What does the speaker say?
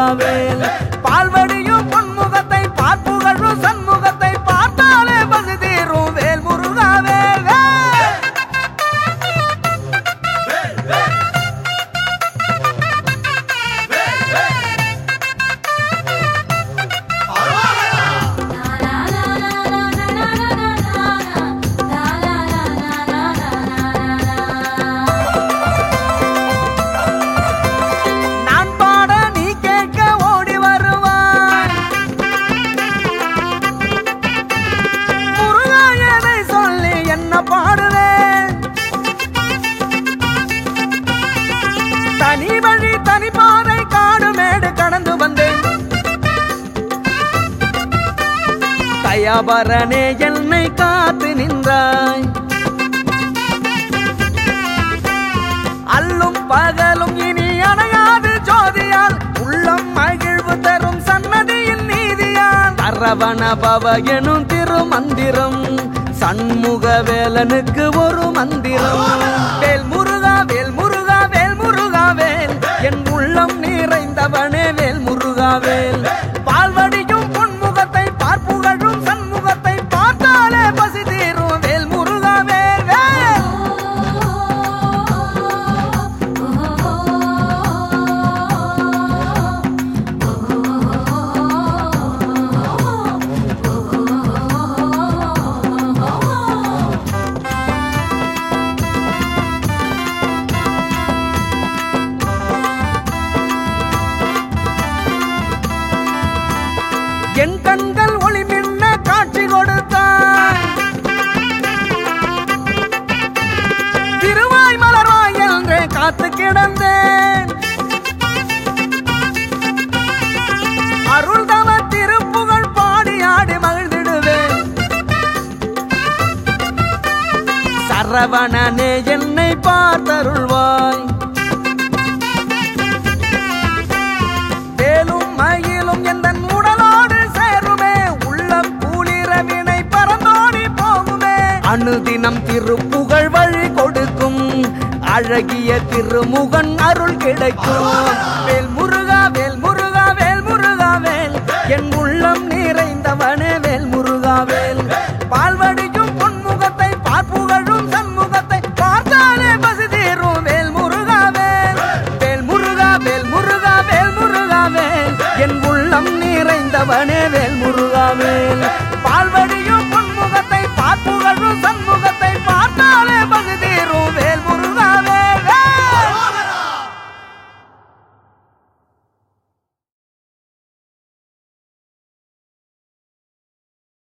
முருகாவேல் பால்வடியும் பொன்முகத்தை பார்ப்புகழும் சண்முகத்தை பார்த்தாலே பசி தீரும் வேல் முருகாவேல் தனி வழி தனி பாதை காடு மேடு கடந்து வந்தேன் தயாபரனே என்னை காத்து நின்றாய் அல்லும் பகலும் இனி அணையாது ஜோதியால் உள்ளம் மகிழ்வு தரும் சன்னதியின் நீதியால் அரவண பவ எனும் திருமந்திரம் சண்முக வேலனுக்கு ஒரு மந்திரம் வேல் முருகா வேல் முருகா வேல் முருகாவேல் என் உள்ளம் நிறைந்தவனே வேல் முருகாவேல் பால்வடியும் பொன்முகத்தை பார்ப்புகழும் சண்முகத்தை பார்த்தாலே பசி தீரும் வேல் முருகாவேல் வேல் என் கண்கள் ஒளி மின்ன காட்சி கொடுத்தாய் திருவாய் மலராய் என்றே காத்து கிடந்தேன் அருள் தவ திருப்புகழ் பாடி ஆடி மகிழ்ந்திடுவேன் சரவணனே என்னை பார்த்தருள்வாய் வேலும் மயிலும் எந்த அனுதினம் திருப்புகழ் வழி கொடுக்கும் அழகிய திருமுகன் அருள் கிடைக்கும் வேல் முருகா வேல் முருகா வேல் முருகாவேல் என் உள்ளம் நிறைந்தவனே வேல் முருகாவேல் பால்வடியும் பொன்முகத்தை பார்ப்புகழும் சண்முகத்தை பார்த்தாலே பசி தீரும் வேல் முருகாவேல் வேல் முருகா வேல் முருகா வேல் முருகாவேல் என் உள்ளம் நிறைந்தவனே வேல் முருகாவேல்